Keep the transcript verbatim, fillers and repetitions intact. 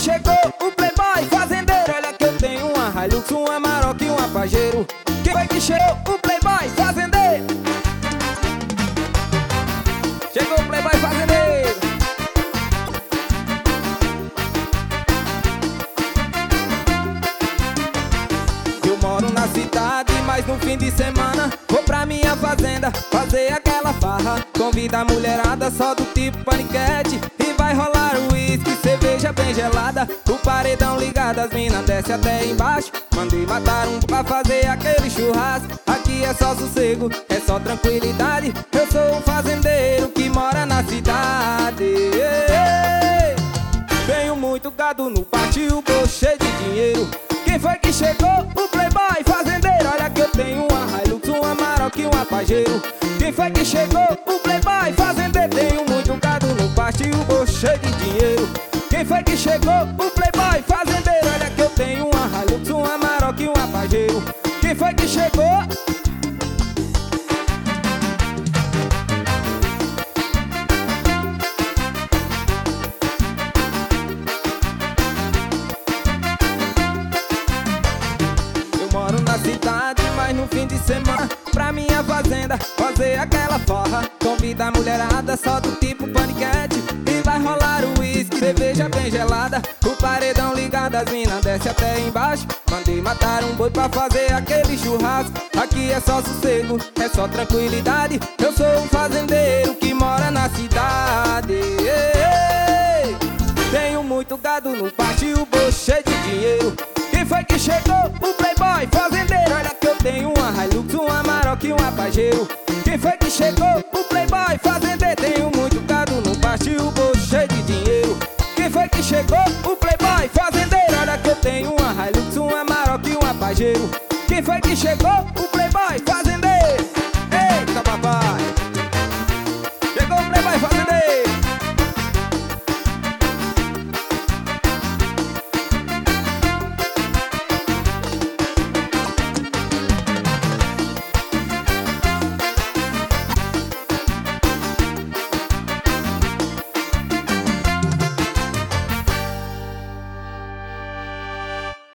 chegou? O playboy fazendeiro. Olha que eu tenho uma Hilux, uma Maroc e uma Pajero. Quem foi que chegou? O playboy fazendeiro. Chegou o playboy fazendeiro. Eu moro na cidade, mas no fim de semana vou pra minha fazenda fazer aquela farra. Convida a mulherada só do tipo paniquete e vai rolar o uísque, cerveja bem gelada. O paredão ligado, as minas desce até embaixo. Mandei matar um pra fazer aquele churrasco. Aqui é só sossego, é só tranquilidade. Eu sou um fazendeiro que mora na cidade. Tenho muito gado no pátio, tô cheio de dinheiro. Quem foi que chegou? O playboy fazendeiro. Olha que eu tenho uma Hilux, uma Maroc e uma Pajero. Quem foi que chegou? O playboy fazendeiro. Tenho muito gado no pátio, tô cheio de dinheiro. Quem foi que chegou? O playboy fazendeiro. Olha que eu tenho uma Hilux, uma Maroc e uma Pajero. Quem foi que chegou? Na cidade, mas no fim de semana pra minha fazenda fazer aquela farra. Convida a mulherada só do tipo paniquete e vai rolar o uísque, cerveja bem gelada. O paredão ligado, as minas desce até embaixo. Mandei matar um boi pra fazer aquele churrasco. Aqui é só sossego, é só tranquilidade. Eu sou um fazendeiro que mora na cidade. Tenho muito gado no pátio, boi cheio de dinheiro. Quem foi que chegou? O playboy fazendeiro. Olha que eu tenho uma Hilux, uma Maroc e uma Pajero. Quem foi que chegou?